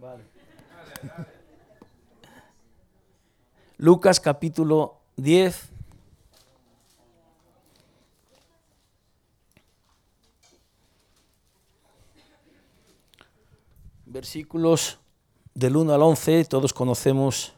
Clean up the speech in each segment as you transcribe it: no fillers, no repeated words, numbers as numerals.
Lucas capítulo 10. Versículos del 1 al 11, todos conocemos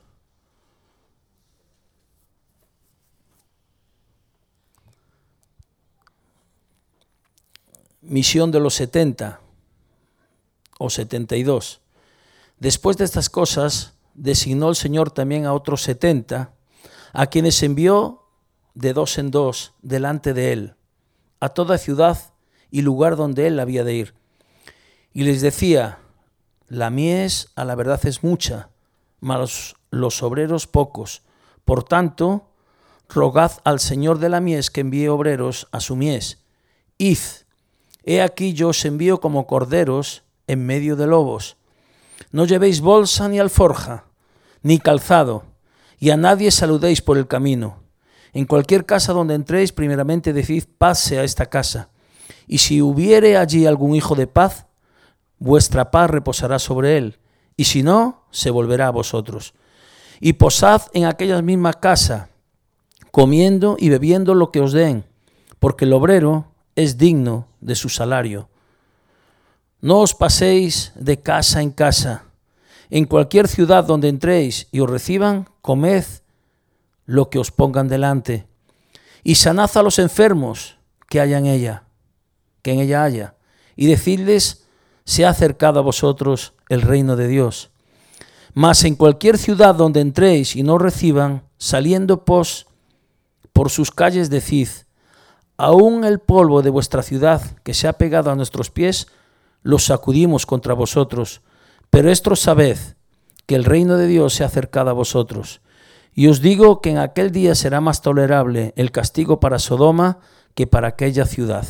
misión de los 70 o 72. Después de estas cosas, designó el Señor también a otros 70, a quienes envió de dos en dos delante de él, a toda ciudad y lugar donde él había de ir. Y les decía: la mies a la verdad es mucha, mas los obreros pocos. Por tanto, rogad al Señor de la mies que envíe obreros a su mies. Id, he aquí yo os envío como corderos en medio de lobos. No llevéis bolsa ni alforja, ni calzado, y a nadie saludéis por el camino. En cualquier casa donde entréis, primeramente decid: paz sea esta casa. Y si hubiere allí algún hijo de paz, vuestra paz reposará sobre él, y si no, se volverá a vosotros. Y posad en aquella misma casa, comiendo y bebiendo lo que os den, porque el obrero es digno de su salario. No os paséis de casa en casa. En cualquier ciudad donde entréis y os reciban, comed lo que os pongan delante, y sanad a los enfermos que en ella haya, y decidles: se ha acercado a vosotros el reino de Dios. Mas en cualquier ciudad donde entréis y no os reciban, saliendo por sus calles, decid: aún el polvo de vuestra ciudad que se ha pegado a nuestros pies, los sacudimos contra vosotros. Pero esto sabed, que el reino de Dios se ha acercado a vosotros. Y os digo que en aquel día será más tolerable el castigo para Sodoma que para aquella ciudad.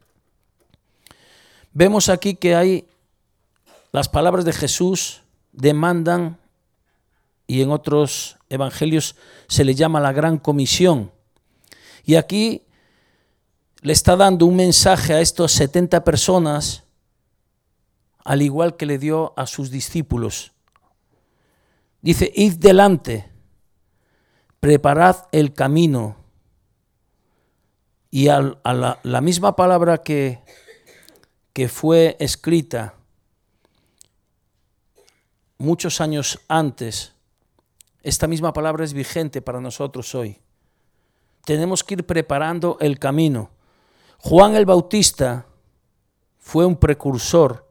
Vemos aquí que las palabras de Jesús demandan, y en otros evangelios se le llama la gran comisión. Y aquí le está dando un mensaje a estos 70 personas, al igual que le dio a sus discípulos. Dice: id delante, preparad el camino. Y a la misma palabra que fue escrita muchos años antes, esta misma palabra es vigente para nosotros hoy. Tenemos que ir preparando el camino. Juan el Bautista fue un precursor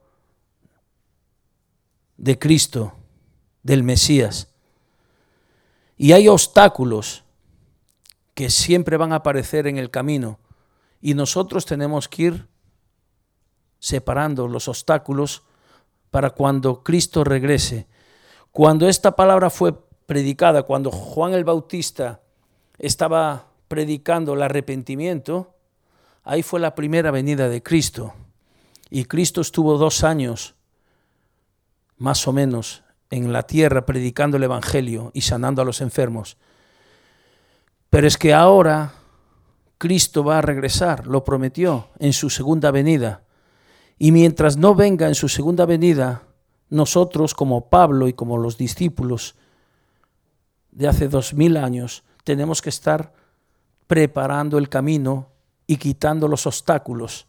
de Cristo, del Mesías. Y hay obstáculos que siempre van a aparecer en el camino, y nosotros tenemos que ir separando los obstáculos para cuando Cristo regrese. Cuando esta palabra fue predicada, cuando Juan el Bautista estaba predicando el arrepentimiento, ahí fue la primera venida de Cristo. Y Cristo estuvo 2 años, más o menos, en la tierra predicando el evangelio y sanando a los enfermos. Pero es que ahora Cristo va a regresar, lo prometió, en su segunda venida. Y mientras no venga en su segunda venida, nosotros, como Pablo y como los discípulos de hace 2000 años, tenemos que estar preparando el camino y quitando los obstáculos.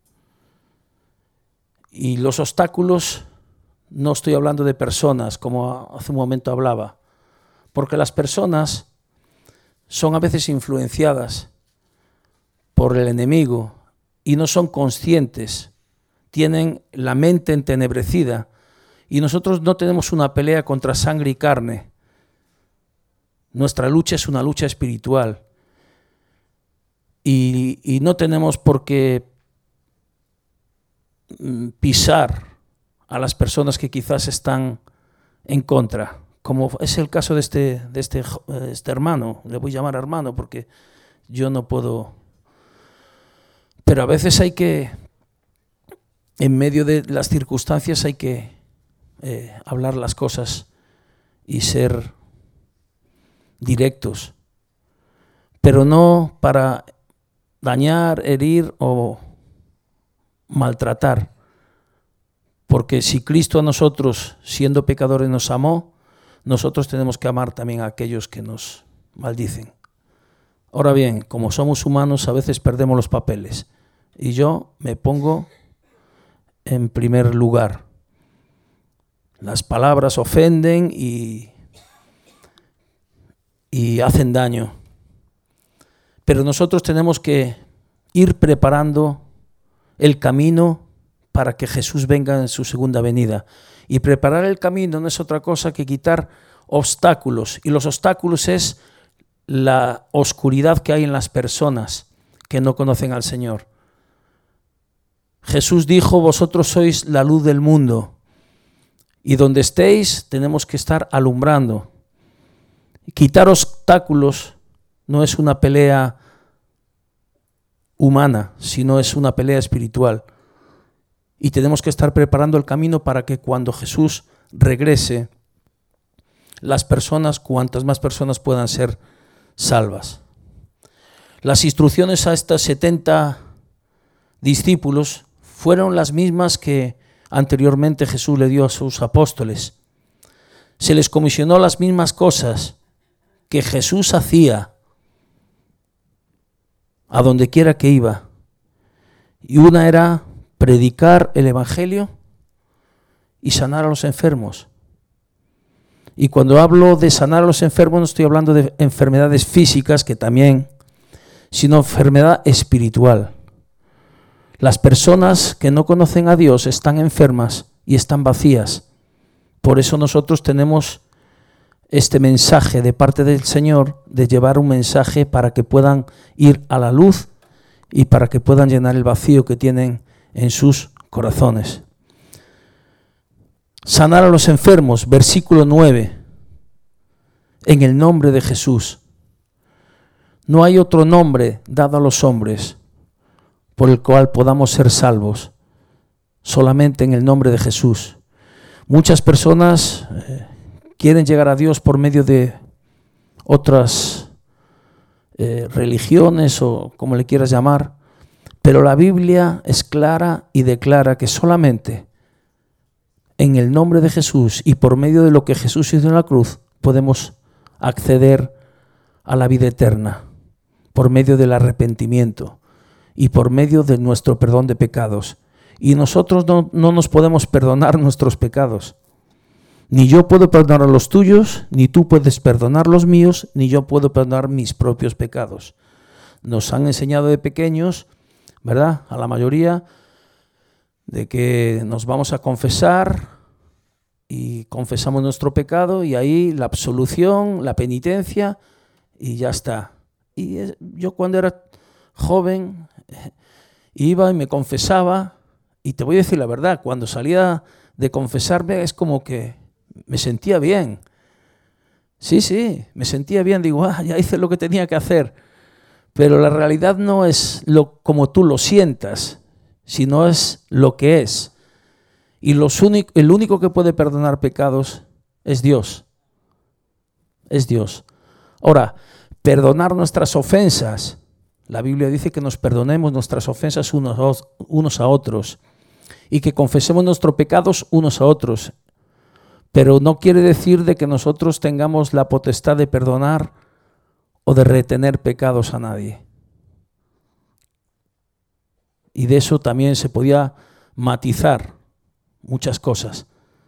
Y los obstáculos, no estoy hablando de personas, como hace un momento hablaba, porque las personas son a veces influenciadas por el enemigo y no son conscientes, tienen la mente entenebrecida, y nosotros no tenemos una pelea contra sangre y carne. Nuestra lucha es una lucha espiritual, y no tenemos por qué pisar a las personas que quizás están en contra, como es el caso de este hermano. Le voy a llamar hermano porque yo no puedo, pero a veces hay que, en medio de las circunstancias, hay que hablar las cosas y ser directos, pero no para dañar, herir o maltratar, Porque si Cristo a nosotros, siendo pecadores, nos amó, nosotros tenemos que amar también a aquellos que nos maldicen. Ahora bien, como somos humanos, a veces perdemos los papeles. Y yo me pongo en primer lugar. Las palabras ofenden y hacen daño. Pero nosotros tenemos que ir preparando el camino para que Jesús venga en su segunda venida. Y preparar el camino no es otra cosa que quitar obstáculos. Y los obstáculos es la oscuridad que hay en las personas que no conocen al Señor. Jesús dijo: vosotros sois la luz del mundo. Y donde estéis tenemos que estar alumbrando. Quitar obstáculos no es una pelea humana, sino es una pelea espiritual. Y tenemos que estar preparando el camino para que cuando Jesús regrese, las personas, cuantas más personas puedan ser salvas. Las instrucciones a estos 70 discípulos fueron las mismas que anteriormente Jesús le dio a sus apóstoles. Se les comisionó las mismas cosas que Jesús hacía a donde quiera que iba. Y una era predicar el Evangelio y sanar a los enfermos. Y cuando hablo de sanar a los enfermos no estoy hablando de enfermedades físicas, que también, sino enfermedad espiritual. Las personas que no conocen a Dios están enfermas y están vacías. Por eso nosotros tenemos este mensaje de parte del Señor, de llevar un mensaje para que puedan ir a la luz y para que puedan llenar el vacío que tienen en sus corazones. Sanar a los enfermos, versículo 9, en el nombre de Jesús. No hay otro nombre dado a los hombres por el cual podamos ser salvos, solamente en el nombre de Jesús. Muchas personas quieren llegar a Dios por medio de otras religiones o como le quieras llamar, pero la Biblia es clara y declara que solamente en el nombre de Jesús y por medio de lo que Jesús hizo en la cruz podemos acceder a la vida eterna, por medio del arrepentimiento y por medio de nuestro perdón de pecados. Y nosotros no nos podemos perdonar nuestros pecados. Ni yo puedo perdonar los tuyos, ni tú puedes perdonar los míos, ni yo puedo perdonar mis propios pecados. Nos han enseñado de pequeños, ¿verdad?, a la mayoría, de que nos vamos a confesar y confesamos nuestro pecado y ahí la absolución, la penitencia y ya está. Y yo cuando era joven iba y me confesaba y te voy a decir la verdad, cuando salía de confesarme es como que me sentía bien. Sí, me sentía bien, digo, ya hice lo que tenía que hacer. Pero la realidad no es como tú lo sientas, sino es lo que es. Y el único que puede perdonar pecados es Dios. Es Dios. Ahora, perdonar nuestras ofensas. La Biblia dice que nos perdonemos nuestras ofensas unos a otros y que confesemos nuestros pecados unos a otros. Pero no quiere decir de que nosotros tengamos la potestad de perdonar o de retener pecados a nadie. Y de eso también se podía matizar muchas cosas.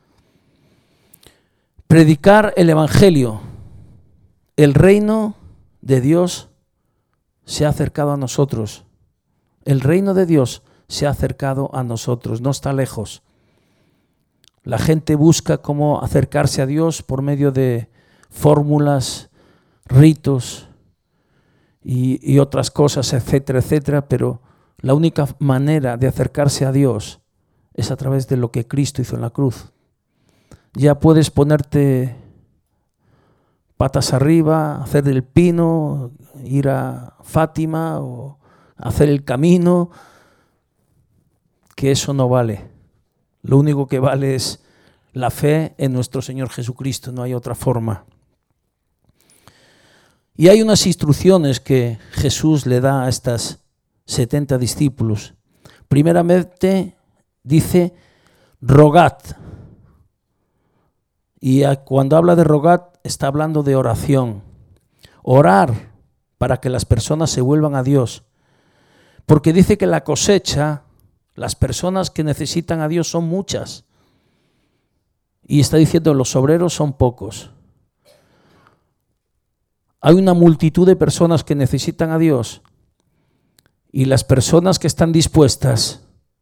Predicar el Evangelio. El reino de Dios se ha acercado a nosotros. El reino de Dios se ha acercado a nosotros, no está lejos. La gente busca cómo acercarse a Dios por medio de fórmulas, ritos y otras cosas, etcétera, etcétera, pero la única manera de acercarse a Dios es a través de lo que Cristo hizo en la cruz. Ya puedes ponerte patas arriba, hacer el pino, ir a Fátima o hacer el camino, que eso no vale. Lo único que vale es la fe en nuestro Señor Jesucristo, no hay otra forma. Y hay unas instrucciones que Jesús le da a estas 70 discípulos. Primeramente dice, rogad. Y cuando habla de rogad, está hablando de oración. Orar para que las personas se vuelvan a Dios. Porque dice que la cosecha, las personas que necesitan a Dios son muchas. Y está diciendo los obreros son pocos. Hay una multitud de personas que necesitan a Dios. Y las personas que están dispuestas,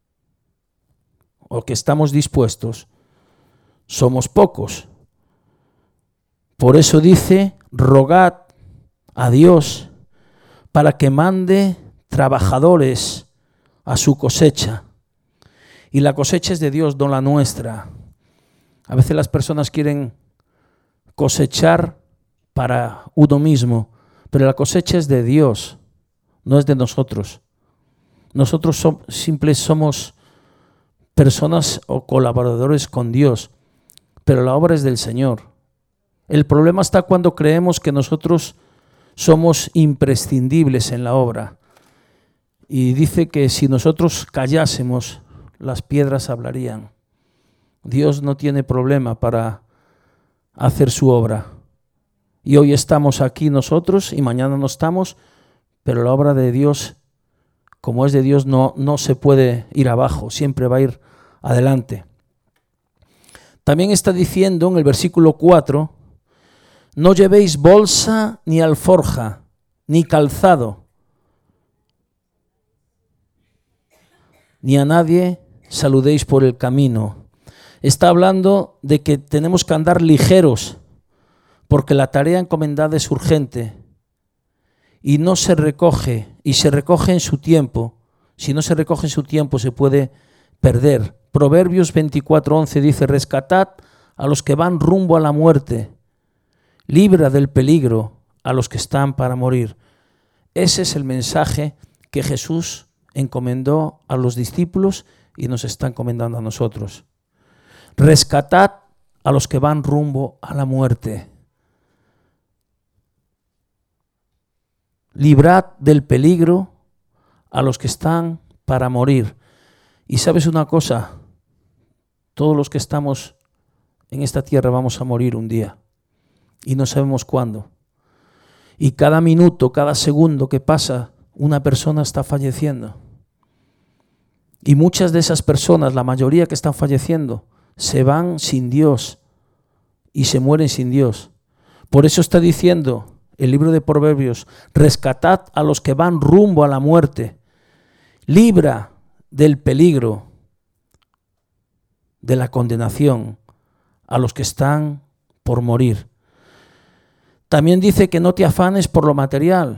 o que estamos dispuestos, somos pocos. Por eso dice, rogad a Dios para que mande trabajadores a su cosecha. Y la cosecha es de Dios, no la nuestra. A veces las personas quieren cosechar para uno mismo, pero la cosecha es de Dios, no es de nosotros. Nosotros somos personas o colaboradores con Dios, pero la obra es del Señor. El problema está cuando creemos que nosotros somos imprescindibles en la obra. Y dice que si nosotros callásemos, las piedras hablarían. Dios no tiene problema para hacer su obra. Y hoy estamos aquí nosotros y mañana no estamos, pero la obra de Dios, como es de Dios, no se puede ir abajo, siempre va a ir adelante. También está diciendo en el versículo 4, no llevéis bolsa ni alforja, ni calzado, ni a nadie saludéis por el camino. Está hablando de que tenemos que andar ligeros, porque la tarea encomendada es urgente y no se recoge, y se recoge en su tiempo. Si no se recoge en su tiempo se puede perder. Proverbios 24:11 dice, rescatad a los que van rumbo a la muerte, libra del peligro a los que están para morir. Ese es el mensaje que Jesús encomendó a los discípulos y nos está encomendando a nosotros. Rescatad a los que van rumbo a la muerte. Librad del peligro a los que están para morir. Y sabes una cosa, todos los que estamos en esta tierra vamos a morir un día y no sabemos cuándo. Y cada minuto, cada segundo que pasa, una persona está falleciendo. Y muchas de esas personas, la mayoría que están falleciendo, se van sin Dios y se mueren sin Dios. Por eso está diciendo el libro de Proverbios, rescatad a los que van rumbo a la muerte, libra del peligro, de la condenación, a los que están por morir. También dice que no te afanes por lo material.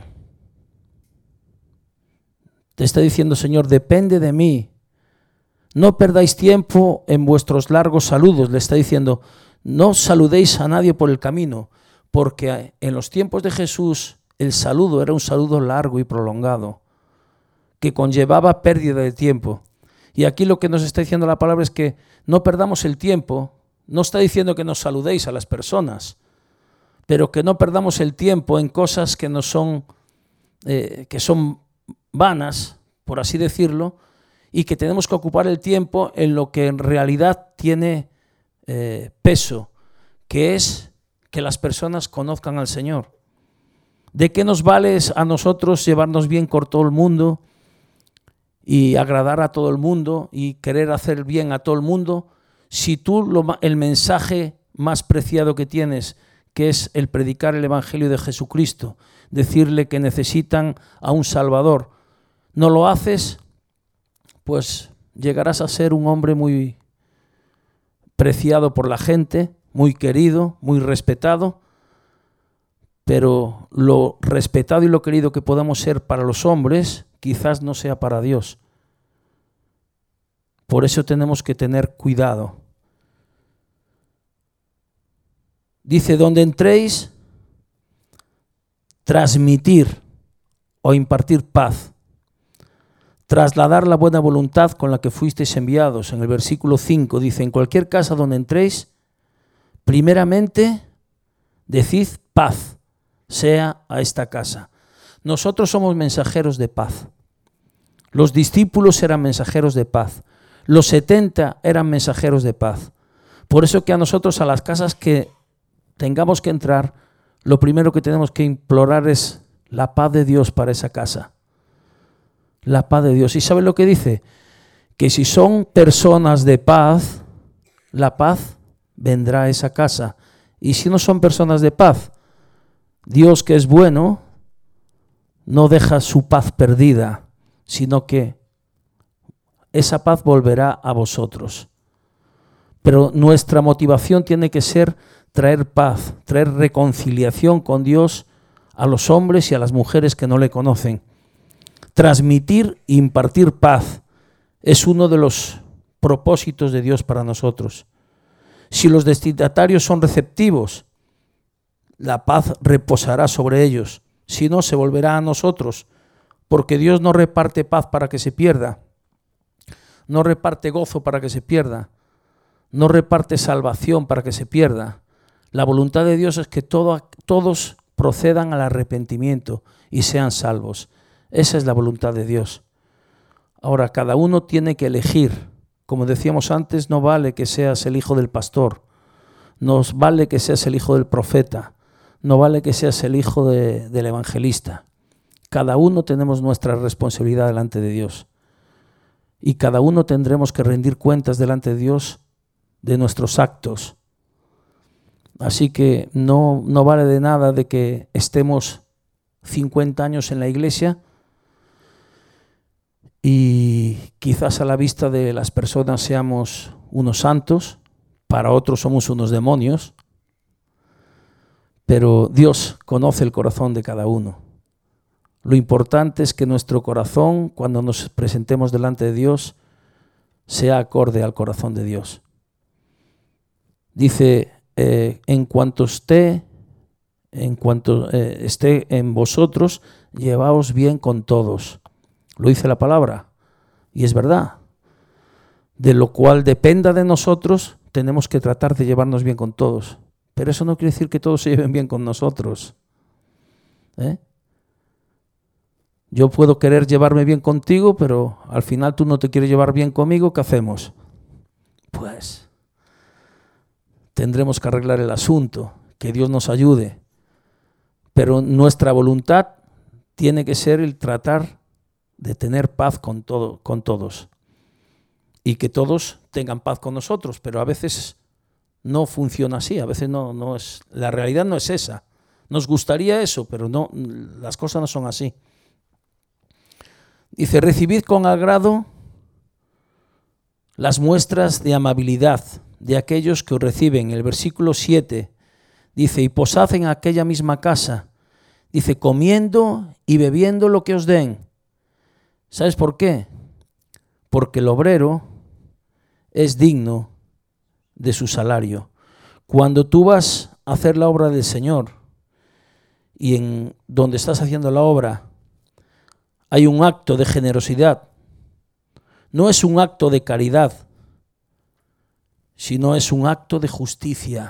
Te está diciendo, Señor, depende de mí. No perdáis tiempo en vuestros largos saludos. Le está diciendo, no saludéis a nadie por el camino, porque en los tiempos de Jesús el saludo era un saludo largo y prolongado, que conllevaba pérdida de tiempo. Y aquí lo que nos está diciendo la palabra es que no perdamos el tiempo. No está diciendo que nos saludéis a las personas, pero que no perdamos el tiempo en cosas que no son, que son vanas, por así decirlo, y que tenemos que ocupar el tiempo en lo que en realidad tiene peso, que es que las personas conozcan al Señor. ¿De qué nos vale a nosotros llevarnos bien con todo el mundo y agradar a todo el mundo y querer hacer bien a todo el mundo, si tú el mensaje más preciado que tienes, que es el predicar el Evangelio de Jesucristo, decirle que necesitan a un Salvador, no lo haces, pues llegarás a ser un hombre muy preciado por la gente, muy querido, muy respetado, pero lo respetado y lo querido que podamos ser para los hombres, quizás no sea para Dios. Por eso tenemos que tener cuidado. Dice, donde entréis, transmitir o impartir paz, trasladar la buena voluntad con la que fuisteis enviados. En el versículo 5 dice, en cualquier casa donde entréis, primeramente decid paz sea a esta casa. Nosotros somos mensajeros de paz. Los discípulos eran mensajeros de paz. Los 70 eran mensajeros de paz. Por eso que a nosotros, a las casas que tengamos que entrar, lo primero que tenemos que implorar es la paz de Dios para esa casa. La paz de Dios. ¿Y sabe lo que dice? Que si son personas de paz, la paz vendrá a esa casa. Y si no son personas de paz, Dios, que es bueno, no deja su paz perdida, sino que esa paz volverá a vosotros. Pero nuestra motivación tiene que ser traer paz, traer reconciliación con Dios a los hombres y a las mujeres que no le conocen. Transmitir e impartir paz es uno de los propósitos de Dios para nosotros. Si los destinatarios son receptivos, la paz reposará sobre ellos. Si no, se volverá a nosotros, porque Dios no reparte paz para que se pierda, no reparte gozo para que se pierda, no reparte salvación para que se pierda. La voluntad de Dios es que todos procedan al arrepentimiento y sean salvos. Esa es la voluntad de Dios. Ahora, cada uno tiene que elegir. Como decíamos antes, no vale que seas el hijo del pastor, no vale que seas el hijo del profeta, no vale que seas el hijo del evangelista. Cada uno tenemos nuestra responsabilidad delante de Dios. Y cada uno tendremos que rendir cuentas delante de Dios de nuestros actos. Así que no vale de nada de que estemos 50 años en la iglesia y quizás a la vista de las personas seamos unos santos, para otros somos unos demonios, pero Dios conoce el corazón de cada uno. Lo importante es que nuestro corazón, cuando nos presentemos delante de Dios, sea acorde al corazón de Dios. Dice, en cuanto esté en vosotros, llevaos bien con todos. Lo dice la palabra, y es verdad. De lo cual dependa de nosotros, tenemos que tratar de llevarnos bien con todos. Pero eso no quiere decir que todos se lleven bien con nosotros. Yo puedo querer llevarme bien contigo, pero al final tú no te quieres llevar bien conmigo, ¿qué hacemos? Pues tendremos que arreglar el asunto, que Dios nos ayude. Pero nuestra voluntad tiene que ser el tratar de tener paz con todos. Y que todos tengan paz con nosotros, pero a veces no funciona así, a veces no es, la realidad no es esa. Nos gustaría eso, pero no, las cosas no son así. Dice, recibid con agrado las muestras de amabilidad de aquellos que os reciben. El versículo 7 dice, y posad en aquella misma casa, dice, comiendo y bebiendo lo que os den. ¿Sabes por qué? Porque el obrero es digno de su salario. Cuando tú vas a hacer la obra del Señor y en donde estás haciendo la obra hay un acto de generosidad, no es un acto de caridad, sino es un acto de justicia.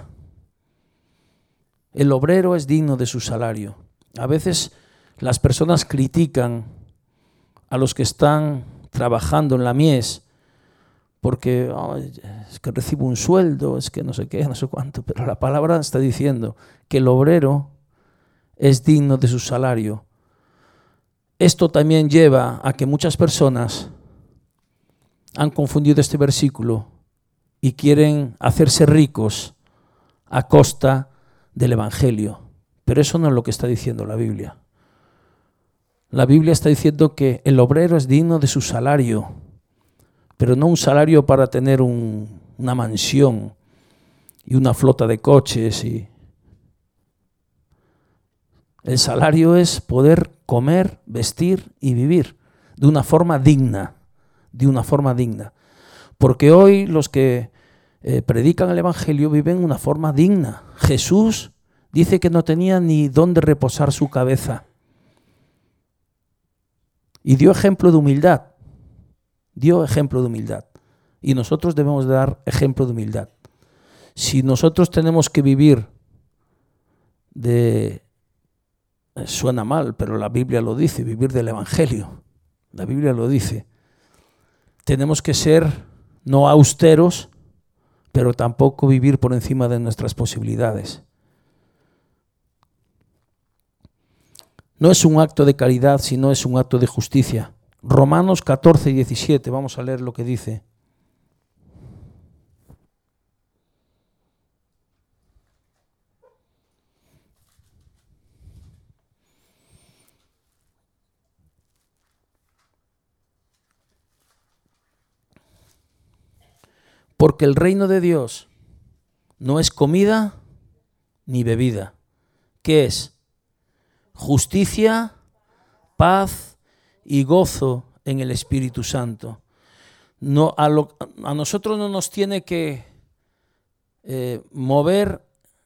El obrero es digno de su salario. A veces las personas critican a los que están trabajando en la mies porque es que recibo un sueldo, es que no sé qué, no sé cuánto, pero la palabra está diciendo que el obrero es digno de su salario. Esto también lleva a que muchas personas han confundido este versículo y quieren hacerse ricos a costa del Evangelio. Pero eso no es lo que está diciendo la Biblia. La Biblia está diciendo que el obrero es digno de su salario, pero no un salario para tener una mansión y una flota de coches. El salario es poder comer, vestir y vivir de una forma digna, Porque hoy los que predican el Evangelio viven de una forma digna. Jesús dice que no tenía ni dónde reposar su cabeza. Y dio ejemplo de humildad. Y nosotros debemos dar ejemplo de humildad. Si nosotros tenemos que vivir suena mal, pero la Biblia lo dice, vivir del Evangelio. La Biblia lo dice. Tenemos que ser no austeros, pero tampoco vivir por encima de nuestras posibilidades. No es un acto de caridad, sino es un acto de justicia. Romanos 14, 17, vamos a leer lo que dice. Porque el reino de Dios no es comida ni bebida. ¿Qué es? Justicia, paz y gozo en el Espíritu Santo. No, a nosotros no nos tiene que mover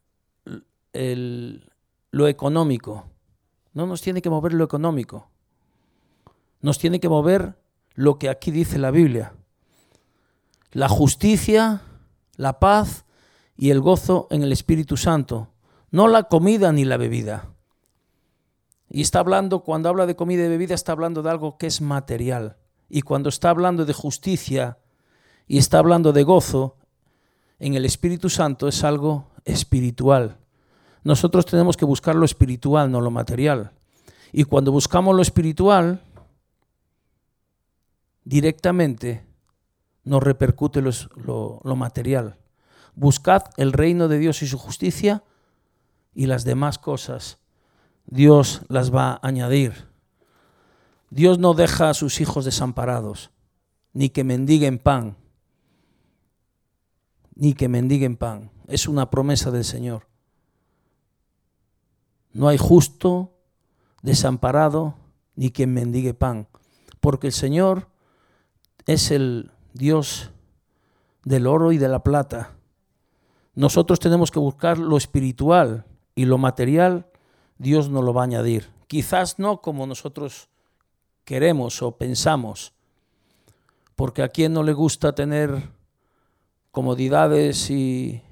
lo económico. No nos tiene que mover lo económico. Nos tiene que mover lo que aquí dice la Biblia. La justicia, la paz y el gozo en el Espíritu Santo. No la comida ni la bebida. Y está hablando, cuando habla de comida y bebida, está hablando de algo que es material. Y cuando está hablando de justicia y está hablando de gozo en el Espíritu Santo, es algo espiritual. Nosotros tenemos que buscar lo espiritual, no lo material. Y cuando buscamos lo espiritual, directamente nos repercute lo material. Buscad el reino de Dios y su justicia, y las demás cosas Dios las va a añadir. Dios no deja a sus hijos desamparados, ni que mendiguen pan. Ni que mendiguen pan. Es una promesa del Señor. No hay justo, desamparado, ni quien mendigue pan. Porque el Señor es el Dios del oro y de la plata. Nosotros tenemos que buscar lo espiritual, y lo material Dios nos lo va a añadir. Quizás no como nosotros queremos o pensamos, porque a quien no le gusta tener comodidades y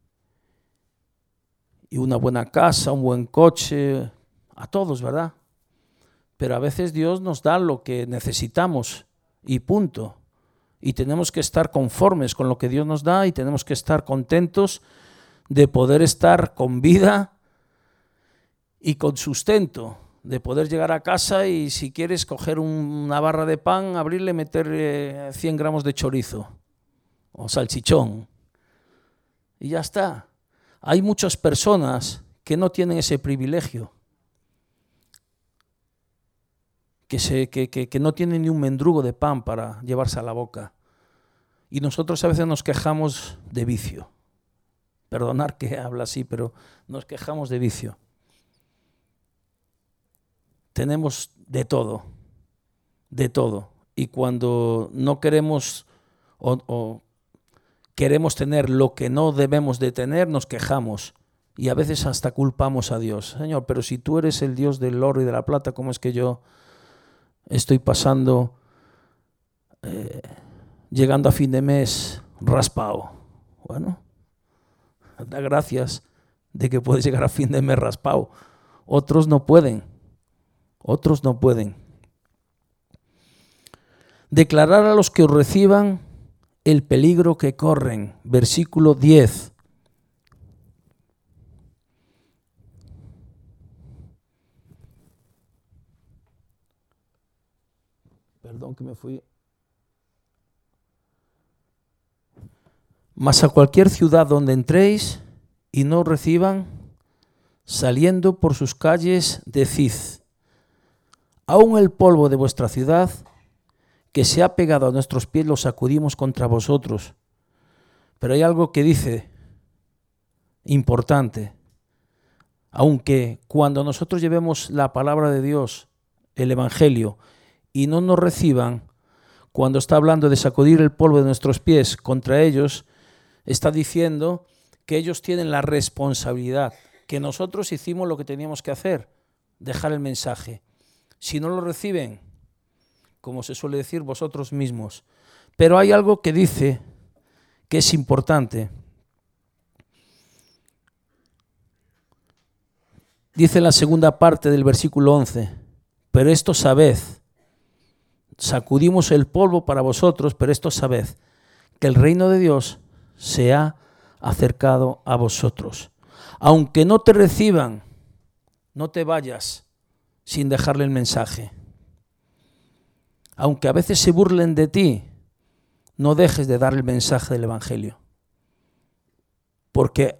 una buena casa, un buen coche, a todos, ¿verdad? Pero a veces Dios nos da lo que necesitamos y punto. Y tenemos que estar conformes con lo que Dios nos da, y tenemos que estar contentos de poder estar con vida y con sustento, de poder llegar a casa y, si quieres, coger una barra de pan, abrirle, meter 100 gramos de chorizo o salchichón y ya está. Hay muchas personas que no tienen ese privilegio, que no tienen ni un mendrugo de pan para llevarse a la boca. Y nosotros a veces nos quejamos de vicio. Perdonar que habla así, pero nos quejamos de vicio. Tenemos de todo. Y cuando no queremos o queremos tener lo que no debemos de tener, nos quejamos. Y a veces hasta culpamos a Dios. Señor, pero si tú eres el Dios del oro y de la plata, ¿cómo es que yo estoy pasando, llegando a fin de mes raspado? Bueno, da gracias de que puedes llegar a fin de mes raspado. Otros no pueden. Declarar a los que os reciban el peligro que corren. Versículo 10. Perdón que me fui. Mas a cualquier ciudad donde entréis y no os reciban, saliendo por sus calles, decid: aún el polvo de vuestra ciudad, que se ha pegado a nuestros pies, lo sacudimos contra vosotros. Pero hay algo que dice importante. Aunque cuando nosotros llevemos la palabra de Dios, el Evangelio, y no nos reciban, cuando está hablando de sacudir el polvo de nuestros pies contra ellos, está diciendo que ellos tienen la responsabilidad, que nosotros hicimos lo que teníamos que hacer, dejar el mensaje. Si no lo reciben, como se suele decir, vosotros mismos. Pero hay algo que dice que es importante. Dice en la segunda parte del versículo 11: pero esto sabed, sacudimos el polvo para vosotros, pero esto sabed, que el reino de Dios se ha acercado a vosotros. Aunque no te reciban, no te vayas sin dejarle el mensaje. Aunque a veces se burlen de ti, no dejes de dar el mensaje del Evangelio. Porque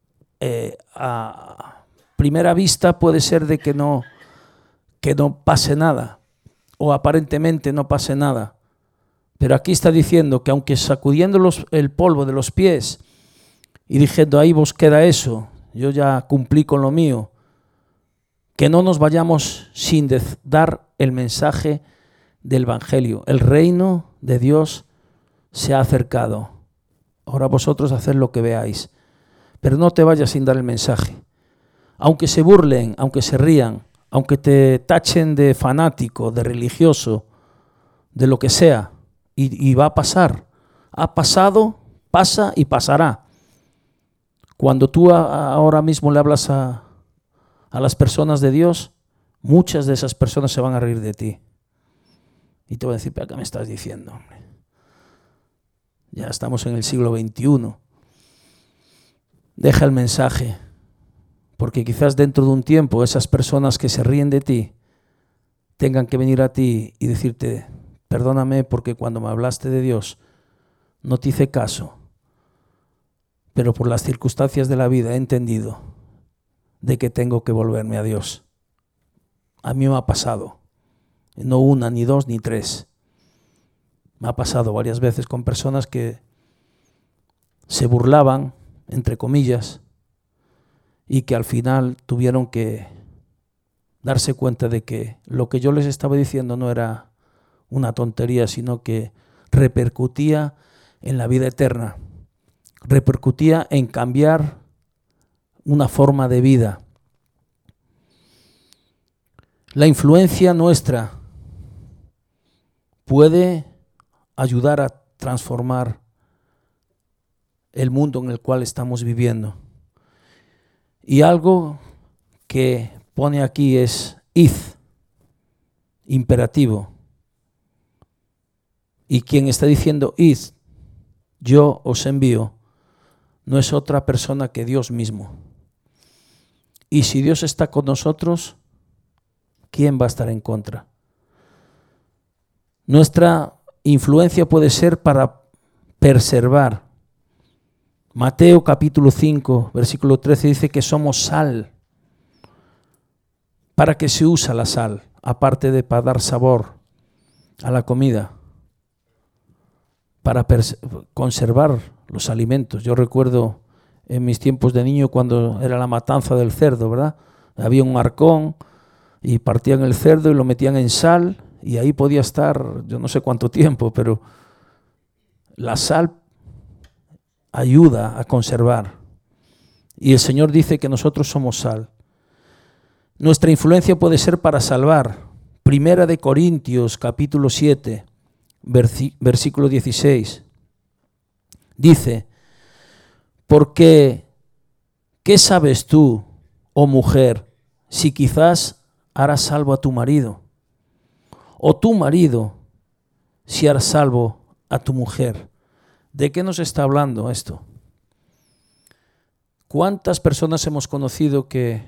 a primera vista puede ser de que no pase nada, o aparentemente no pase nada. Pero aquí está diciendo que aunque sacudiendo el polvo de los pies y diciendo, ahí vos queda eso, yo ya cumplí con lo mío, que no nos vayamos sin dar el mensaje del Evangelio. El reino de Dios se ha acercado. Ahora vosotros haced lo que veáis. Pero no te vayas sin dar el mensaje. Aunque se burlen, aunque se rían, aunque te tachen de fanático, de religioso, de lo que sea, y va a pasar. Ha pasado, pasa y pasará. Cuando tú ahora mismo le hablas a las personas de Dios, muchas de esas personas se van a reír de ti. Y te van a decir, ¿pero qué me estás diciendo, hombre? Ya estamos en el siglo XXI. Deja el mensaje, porque quizás dentro de un tiempo esas personas que se ríen de ti tengan que venir a ti y decirte, perdóname porque cuando me hablaste de Dios no te hice caso, pero por las circunstancias de la vida he entendido de que tengo que volverme a Dios. A mí me ha pasado, no una, ni dos, ni tres. Me ha pasado varias veces con personas que se burlaban, entre comillas, y que al final tuvieron que darse cuenta de que lo que yo les estaba diciendo no era una tontería, sino que repercutía en la vida eterna, repercutía en cambiar una forma de vida. La influencia nuestra puede ayudar a transformar el mundo en el cual estamos viviendo. Y algo que pone aquí es id, imperativo. Y quien está diciendo id, yo os envío, no es otra persona que Dios mismo. Y si Dios está con nosotros, ¿quién va a estar en contra? Nuestra influencia puede ser para preservar. Mateo capítulo 5, versículo 13 dice que somos sal. ¿Para qué se usa la sal? Aparte de para dar sabor a la comida, para conservar los alimentos. Yo recuerdo en mis tiempos de niño cuando era la matanza del cerdo, ¿verdad? Había un arcón y partían el cerdo y lo metían en sal y ahí podía estar yo no sé cuánto tiempo, pero la sal ayuda a conservar. Y el Señor dice que nosotros somos sal. Nuestra influencia puede ser para salvar. Primera de Corintios, capítulo 7, versículo 16. Dice, porque ¿qué sabes tú, oh mujer, si quizás harás salvo a tu marido? O tu marido, si harás salvo a tu mujer. ¿De qué nos está hablando esto? ¿Cuántas personas hemos conocido que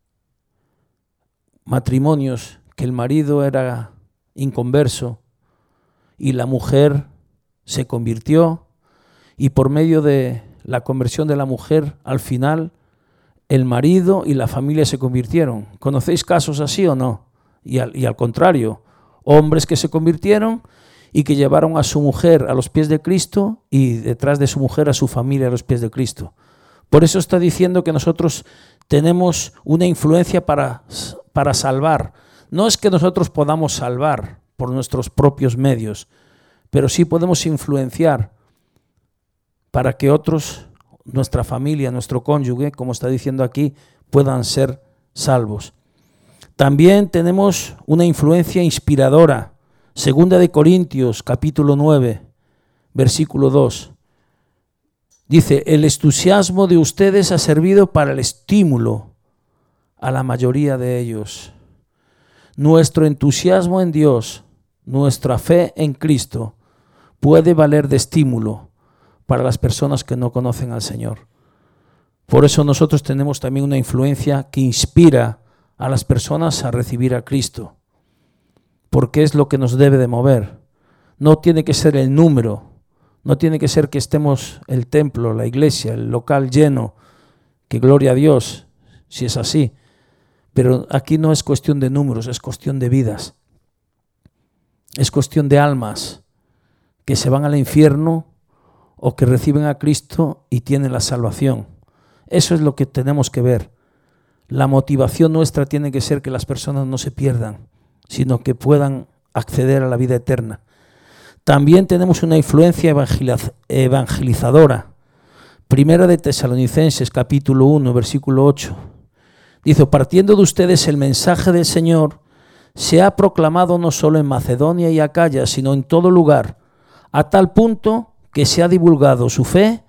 matrimonios que el marido era inconverso y la mujer se convirtió y por medio de la conversión de la mujer al final el marido y la familia se convirtieron? ¿Conocéis casos así o no? Y al contrario, hombres que se convirtieron y que llevaron a su mujer a los pies de Cristo y detrás de su mujer a su familia a los pies de Cristo. Por eso está diciendo que nosotros tenemos una influencia para salvar. No es que nosotros podamos salvar por nuestros propios medios, pero sí podemos influenciar para que otros, nuestra familia, nuestro cónyuge, como está diciendo aquí, puedan ser salvos. También tenemos una influencia inspiradora. Segunda de Corintios, capítulo 9, versículo 2. Dice, el entusiasmo de ustedes ha servido para el estímulo a la mayoría de ellos. Nuestro entusiasmo en Dios, nuestra fe en Cristo, puede valer de estímulo para las personas que no conocen al Señor. Por eso nosotros tenemos también una influencia que inspira a las personas a recibir a Cristo, porque es lo que nos debe de mover. No tiene que ser el número, no tiene que ser que estemos el templo, la iglesia, el local lleno, que gloria a Dios, si es así. Pero aquí no es cuestión de números, es cuestión de vidas. Es cuestión de almas que se van al infierno o que reciben a Cristo y tienen la salvación. Eso es lo que tenemos que ver. La motivación nuestra tiene que ser que las personas no se pierdan, sino que puedan acceder a la vida eterna. También tenemos una influencia evangelizadora. Primera de Tesalonicenses, capítulo 1, versículo 8. Dice: partiendo de ustedes el mensaje del Señor se ha proclamado no solo en Macedonia y Acaya, sino en todo lugar, a tal punto que se ha divulgado su fe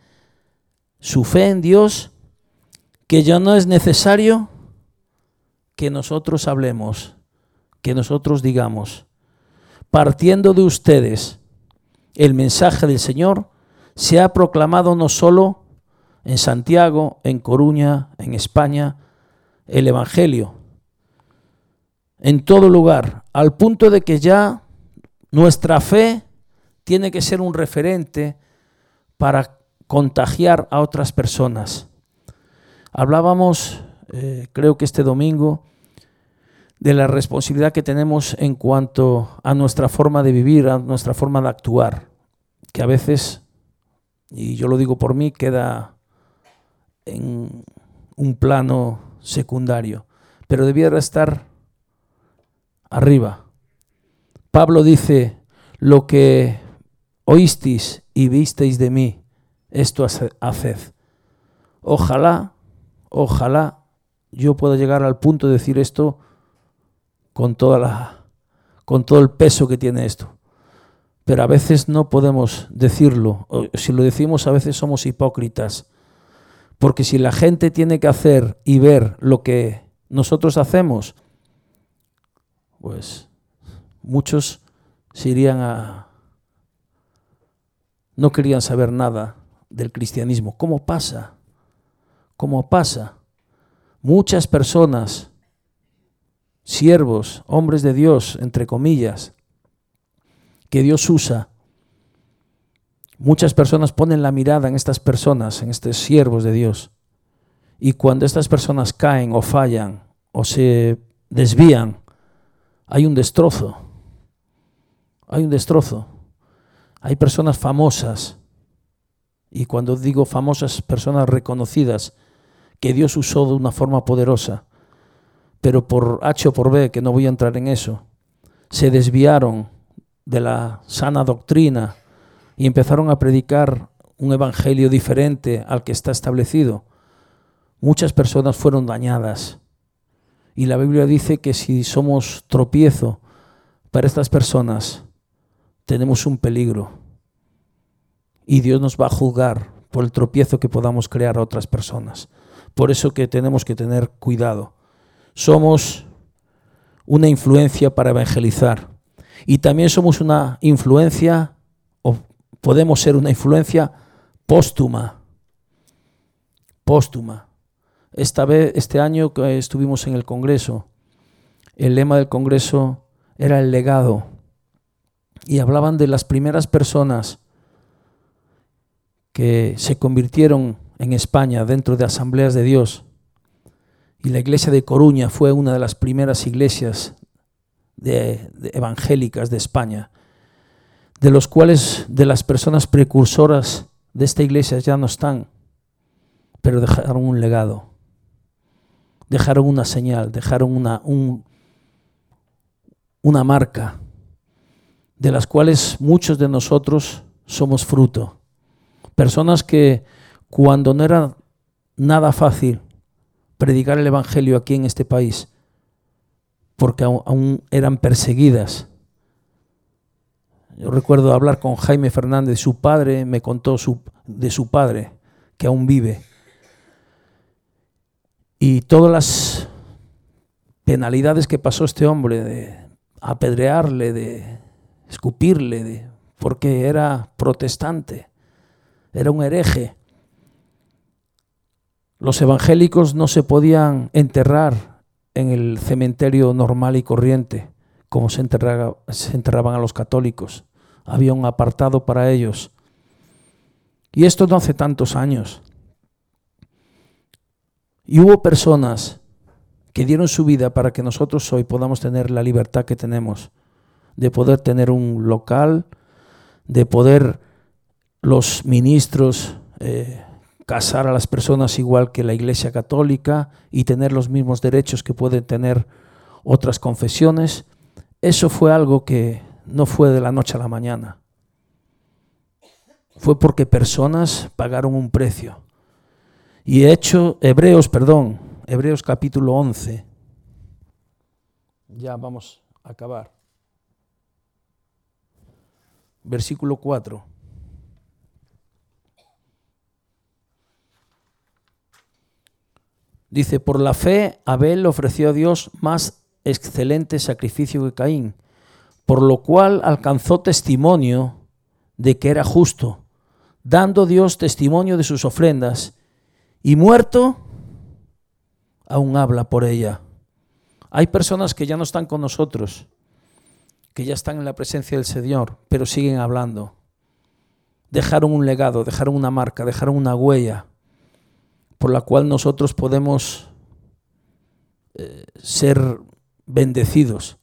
en Dios, que ya no es necesario que nosotros hablemos, que nosotros digamos. Partiendo de ustedes, el mensaje del Señor se ha proclamado no solo en Santiago, en Coruña, en España, el Evangelio, en todo lugar, al punto de que ya nuestra fe tiene que ser un referente para contagiar a otras personas. Hablábamos, creo que este domingo, de la responsabilidad que tenemos en cuanto a nuestra forma de vivir, a nuestra forma de actuar, que a veces, y yo lo digo por mí, queda en un plano secundario, pero debiera estar arriba. Pablo dice: lo que oísteis y visteis de mí, esto haced. Ojalá yo pueda llegar al punto de decir esto con todo el peso que tiene esto. Pero a veces no podemos decirlo, o si lo decimos a veces somos hipócritas, porque si la gente tiene que hacer y ver lo que nosotros hacemos, pues muchos se irían no querían saber nada del cristianismo. ¿Cómo pasa? Muchas personas, siervos, hombres de Dios, entre comillas, que Dios usa, muchas personas ponen la mirada en estas personas, en estos siervos de Dios, y cuando estas personas caen o fallan o se desvían, hay un destrozo. Hay personas famosas, y cuando digo famosas, personas reconocidas, que Dios usó de una forma poderosa, pero por H o por B, que no voy a entrar en eso, se desviaron de la sana doctrina y empezaron a predicar un evangelio diferente al que está establecido. Muchas personas fueron dañadas, y la Biblia dice que si somos tropiezo para estas personas, tenemos un peligro, y Dios nos va a juzgar por el tropiezo que podamos crear a otras personas. Por eso que tenemos que tener cuidado. Somos una influencia para evangelizar, y también somos una influencia, o podemos ser una influencia póstuma. Este año que estuvimos en el Congreso, el lema del Congreso era el legado, y hablaban de las primeras personas que se convirtieron en España dentro de Asambleas de Dios, y la iglesia de Coruña fue una de las primeras iglesias evangélicas de España, de los cuales de las personas precursoras de esta iglesia ya no están, pero dejaron un legado, dejaron una señal, dejaron una marca, de las cuales muchos de nosotros somos fruto. Personas que cuando no era nada fácil predicar el evangelio aquí en este país, porque aún eran perseguidas. Yo recuerdo hablar con Jaime Fernández, su padre me contó de su padre, que aún vive. Y todas las penalidades que pasó este hombre, de apedrearle, de escupirle, porque era protestante. era un hereje. Los evangélicos no se podían enterrar en el cementerio normal y corriente, como se enterraban a los católicos. Había un apartado para ellos. Y esto no hace tantos años. Y hubo personas que dieron su vida para que nosotros hoy podamos tener la libertad que tenemos, de poder tener un local, de poder los ministros casar a las personas igual que la Iglesia Católica y tener los mismos derechos que pueden tener otras confesiones. Eso fue algo que no fue de la noche a la mañana. Fue porque personas pagaron un precio. Y Hebreos capítulo 11. Ya vamos a acabar. Versículo 4. Dice, por la fe Abel ofreció a Dios más excelente sacrificio que Caín, por lo cual alcanzó testimonio de que era justo, dando Dios testimonio de sus ofrendas, y muerto, aún habla por ella. Hay personas que ya no están con nosotros, que ya están en la presencia del Señor, pero siguen hablando. Dejaron un legado, dejaron una marca, dejaron una huella, por la cual nosotros podemos ser bendecidos.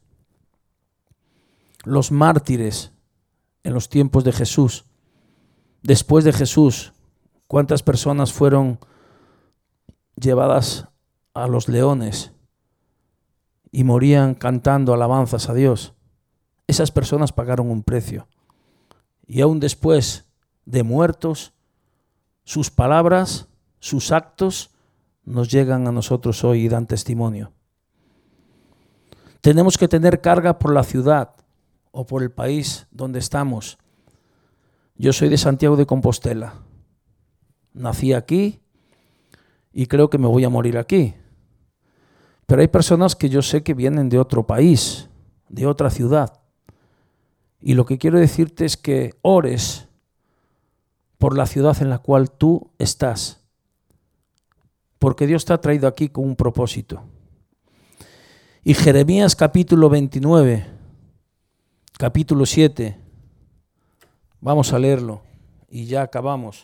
Los mártires en los tiempos de Jesús, después de Jesús, ¿cuántas personas fueron llevadas a los leones y morían cantando alabanzas a Dios? Esas personas pagaron un precio. Y aún después de muertos, sus palabras, sus actos nos llegan a nosotros hoy y dan testimonio. Tenemos que tener carga por la ciudad o por el país donde estamos. Yo soy de Santiago de Compostela. Nací aquí y creo que me voy a morir aquí. Pero hay personas que yo sé que vienen de otro país, de otra ciudad. Y lo que quiero decirte es que ores por la ciudad en la cual tú estás. Porque Dios te ha traído aquí con un propósito. Y Jeremías capítulo 29, capítulo 7, vamos a leerlo y ya acabamos.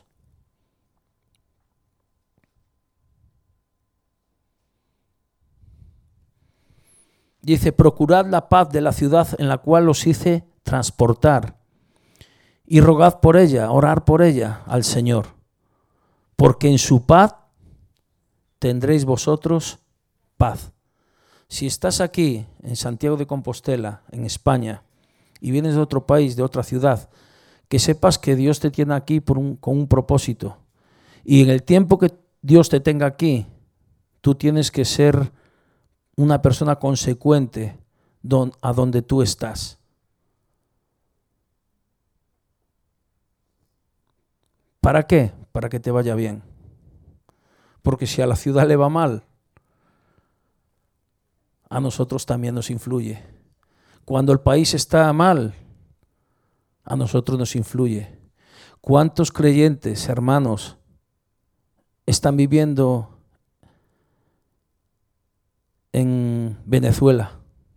Dice, procurad la paz de la ciudad en la cual os hice transportar y rogad por ella, orar por ella al Señor, porque en su paz tendréis vosotros paz. Si estás aquí en Santiago de Compostela, en España, y vienes de otro país, de otra ciudad, que sepas que Dios te tiene aquí con un propósito. Y en el tiempo que Dios te tenga aquí, tú tienes que ser una persona consecuente a donde tú estás. ¿Para qué? Para que te vaya bien. Porque si a la ciudad le va mal, a nosotros también nos influye. Cuando el país está mal, a nosotros nos influye. ¿Cuántos creyentes, hermanos, están viviendo en Venezuela?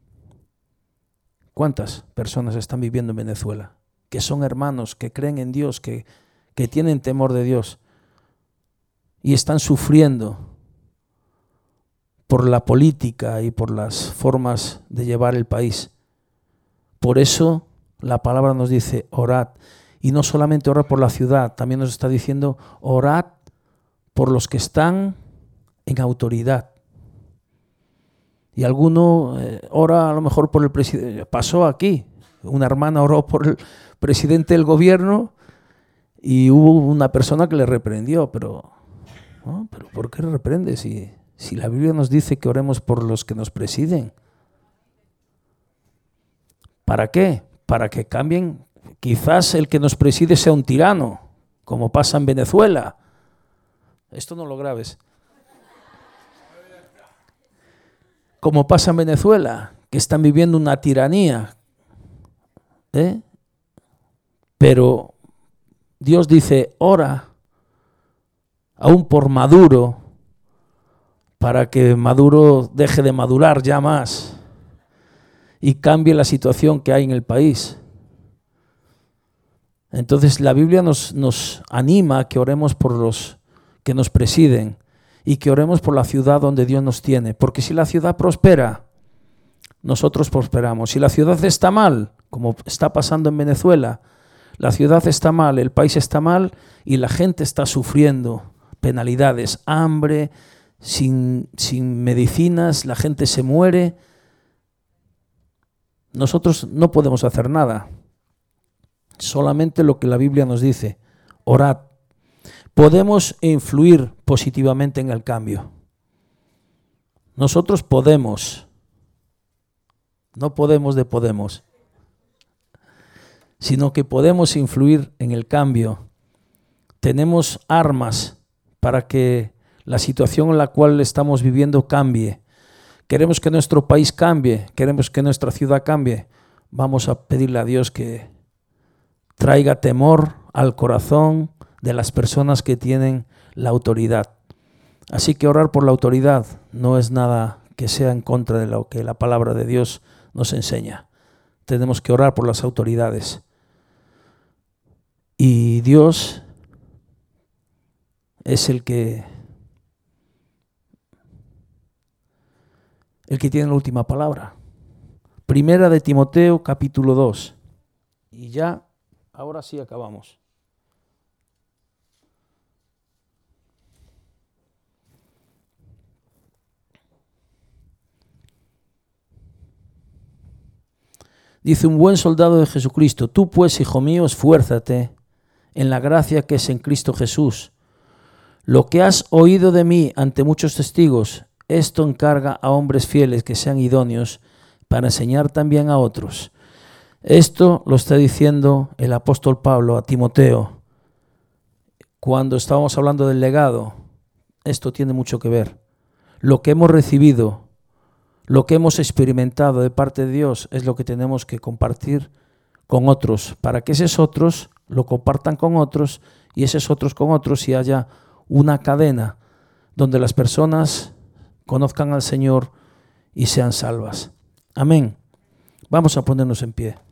¿Cuántas personas están viviendo en Venezuela? Que son hermanos, que creen en Dios, que tienen temor de Dios y están sufriendo por la política y por las formas de llevar el país. Por eso la palabra nos dice orad, y no solamente orar por la ciudad, también nos está diciendo orad por los que están en autoridad. Y alguno ora a lo mejor por el presidente. Pasó aquí, una hermana oró por el presidente del gobierno y hubo una persona que le reprendió, pero ¿por qué reprende si la Biblia nos dice que oremos por los que nos presiden? ¿Para qué? Para que cambien. Quizás el que nos preside sea un tirano, como pasa en Venezuela. Esto no lo grabes. Como pasa en Venezuela, que están viviendo una tiranía. Pero Dios dice, ora aún por Maduro, para que Maduro deje de madurar ya más y cambie la situación que hay en el país. Entonces la Biblia nos anima a que oremos por los que nos presiden y que oremos por la ciudad donde Dios nos tiene, porque si la ciudad prospera, nosotros prosperamos. Si la ciudad está mal, como está pasando en Venezuela, la ciudad está mal, el país está mal y la gente está sufriendo penalidades, hambre, sin medicinas, la gente se muere. Nosotros no podemos hacer nada, solamente lo que la Biblia nos dice, orad. Podemos influir positivamente en el cambio. Nosotros podemos, no podemos de podemos, sino que podemos influir en el cambio. Tenemos armas para que la situación en la cual estamos viviendo cambie. Queremos que nuestro país cambie, queremos que nuestra ciudad cambie. Vamos a pedirle a Dios que traiga temor al corazón de las personas que tienen la autoridad. Así que orar por la autoridad no es nada que sea en contra de lo que la palabra de Dios nos enseña. Tenemos que orar por las autoridades. Y Dios es el que tiene la última palabra. Primera de Timoteo, capítulo 2. Y ya, ahora sí acabamos. Dice: un buen soldado de Jesucristo, tú pues, hijo mío, esfuérzate en la gracia que es en Cristo Jesús. Lo que has oído de mí ante muchos testigos, esto encarga a hombres fieles que sean idóneos para enseñar también a otros. Esto lo está diciendo el apóstol Pablo a Timoteo. Cuando estábamos hablando del legado, esto tiene mucho que ver. Lo que hemos recibido, lo que hemos experimentado de parte de Dios es lo que tenemos que compartir con otros, para que esos otros lo compartan con otros y esos otros con otros y haya una cadena donde las personas conozcan al Señor y sean salvas. Amén. Vamos a ponernos en pie.